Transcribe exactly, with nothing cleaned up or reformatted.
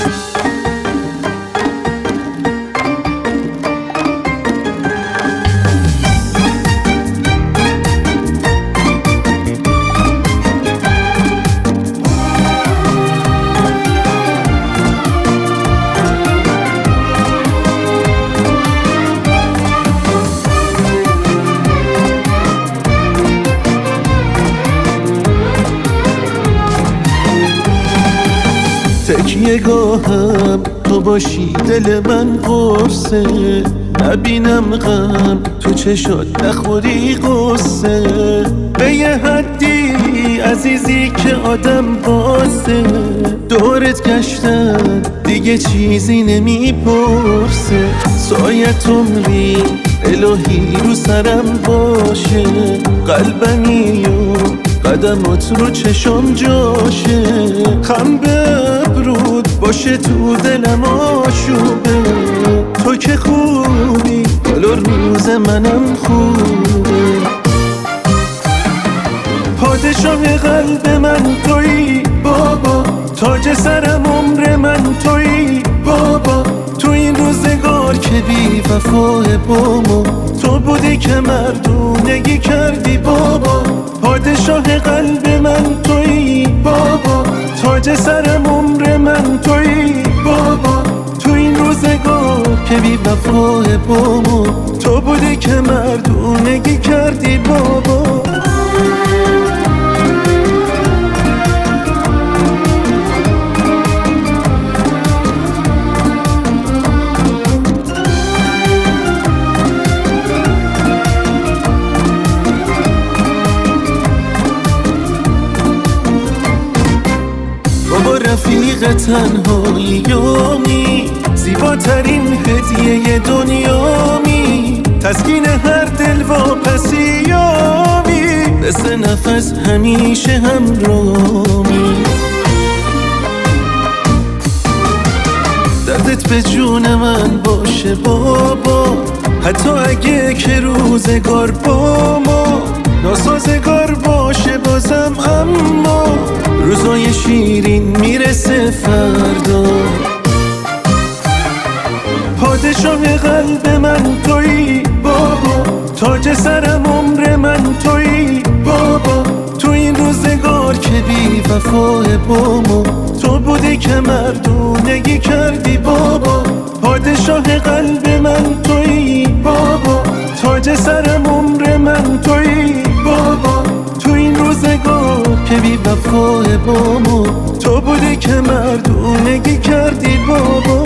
تکیه گاهم تو باشی دل من قرصه، نبینم غم تو چشات نخوری قصه. به یه حدی عزیزی که آدم بازه، دورت گشتم دیگه چیزی نمیپرسه. سایت عمری الهی رو سرم باشه، قلبمی و قدمات رو چشم جاشه. خم به ابرود باشه تو دلم آشوبه، تو که خوبی حالا روز منم خوبه. پادشاه قلب من تویی بابا، تاج سرم عمر من تویی بابا. تو این روزگار که بی وفای بامو، تو بودی که مردونگی کردی بابا. پادشاه قلب من تویی بابا، تاج سرم عمر من تویی بابا. تو این روزگار که بی وفای بامو، تو بودی که مردونگی کردی بابا. بابا رفیق تنهاییامی، زیباترین هدیه دنیامی. تسکین هر دل واپسیامی، مثل نفس همیشه همرامی. دردت به جون من باشه بابا، حتی اگه که روزگار با ما ناسازگار باشه بازم. اما روزای شیرین میرسه فردا. پادشاه قلب من تویی بابا، تاج سرم عمر من تویی بابا. تو این روزگار که بی وفای بامو، تو بودی که مردونگی کردی بابا. پادشاه قلب من تویی بابا، تاج سرم عمر من تویی بابا. تو این روزگار که بی وفای بامو، تو بودی که مردونگی کردی بابا.